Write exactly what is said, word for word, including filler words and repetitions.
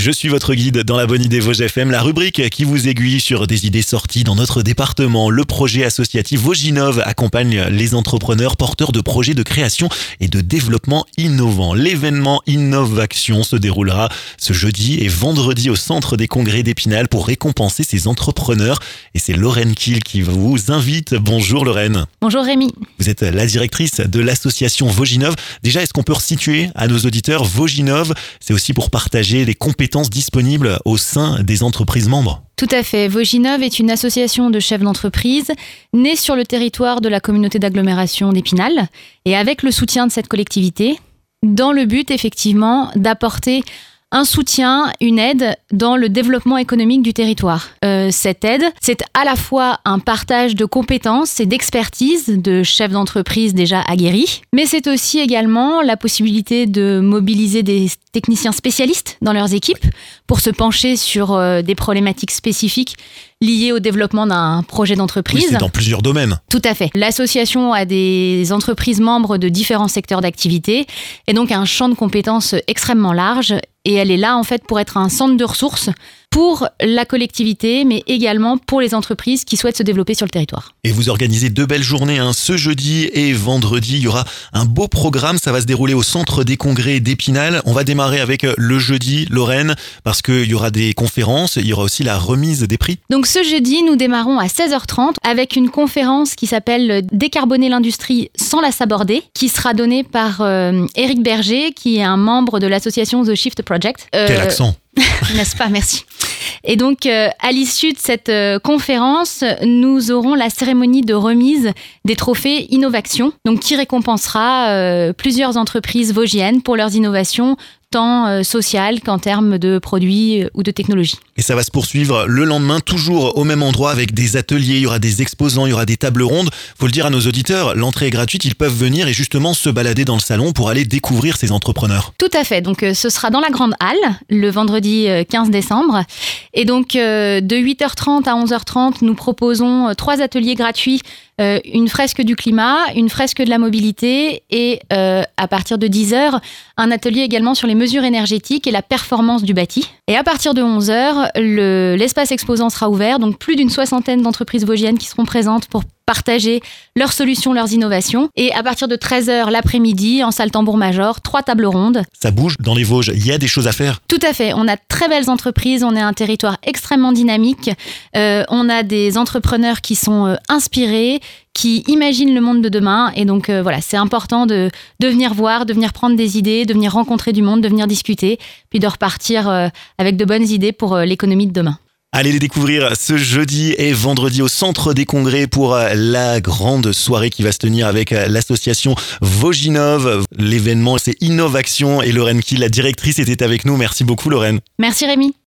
Je suis votre guide dans la bonne idée Vosges F M, la rubrique qui vous aiguille sur des idées sorties dans notre département. Le projet associatif Voginov accompagne les entrepreneurs porteurs de projets de création et de développement innovant. L'événement Innovaction se déroulera ce jeudi et vendredi au centre des congrès d'Épinal pour récompenser ces entrepreneurs. Et c'est Lorraine Kiel qui vous invite. Bonjour Lorraine. Bonjour Rémi. Vous êtes la directrice de l'association Voginov. Déjà, est-ce qu'on peut resituer à nos auditeurs Voginov? C'est aussi pour partager les compétences disponibles au sein des entreprises membres. Tout à fait. Voginov est une association de chefs d'entreprise née sur le territoire de la communauté d'agglomération d'Épinal et avec le soutien de cette collectivité, dans le but effectivement d'apporter un soutien, une aide dans le développement économique du territoire. Euh, cette aide, c'est à la fois un partage de compétences et d'expertise de chefs d'entreprise déjà aguerris, mais c'est aussi également la possibilité de mobiliser des techniciens spécialistes dans leurs équipes pour se pencher sur euh, des problématiques spécifiques liées au développement d'un projet d'entreprise. Oui, c'est dans plusieurs domaines. Tout à fait. L'association a des entreprises membres de différents secteurs d'activité et donc un champ de compétences extrêmement large. Et elle est là, en fait, pour être un centre de ressources pour la collectivité, mais également pour les entreprises qui souhaitent se développer sur le territoire. Et vous organisez deux belles journées, hein. Ce jeudi et vendredi, il y aura un beau programme. Ça va se dérouler au centre des congrès d'Épinal. On va démarrer avec le jeudi, Lorraine, parce qu'il y aura des conférences. Il y aura aussi la remise des prix. Donc ce jeudi, nous démarrons à seize heures trente avec une conférence qui s'appelle « Décarboner l'industrie sans la saborder », qui sera donnée par euh, Éric Berger, qui est un membre de l'association The Shift Project. Euh, Quel accent! N'est-ce pas? Merci. Et donc, euh, à l'issue de cette euh, conférence, nous aurons la cérémonie de remise des trophées Innovaction, donc qui récompensera euh, plusieurs entreprises vosgiennes pour leurs innovations, tant euh, sociales qu'en termes de produits ou de technologies. Et ça va se poursuivre le lendemain, toujours au même endroit, avec des ateliers, il y aura des exposants, il y aura des tables rondes. Faut le dire à nos auditeurs, l'entrée est gratuite, ils peuvent venir et justement se balader dans le salon pour aller découvrir ces entrepreneurs. Tout à fait, donc euh, ce sera dans la Grande Halle, le vendredi euh, quinze décembre. Et donc euh, de huit heures trente à onze heures trente, nous proposons euh, trois ateliers gratuits, euh, une fresque du climat, une fresque de la mobilité et euh, à partir de dix heures, un atelier également sur les mesures énergétiques et la performance du bâti. Et à partir de onze heures, le, l'espace exposant sera ouvert, donc plus d'une soixantaine d'entreprises vosgiennes qui seront présentes pour partager leurs solutions, leurs innovations. Et à partir de treize heures l'après-midi, en salle tambour-major, trois tables rondes. Ça bouge dans les Vosges, il y a des choses à faire. Tout à fait, on a de très belles entreprises, on est un territoire extrêmement dynamique, euh, on a des entrepreneurs qui sont euh, inspirés, qui imaginent le monde de demain. Et donc euh, voilà, c'est important de, de venir voir, de venir prendre des idées, de venir rencontrer du monde, de venir discuter, puis de repartir euh, avec de bonnes idées pour euh, l'économie de demain. Allez les découvrir ce jeudi et vendredi au centre des congrès pour la grande soirée qui va se tenir avec l'association Voginov. L'événement, c'est Innovaction et Lorraine Kiel, la directrice, était avec nous. Merci beaucoup Lorraine. Merci Rémi.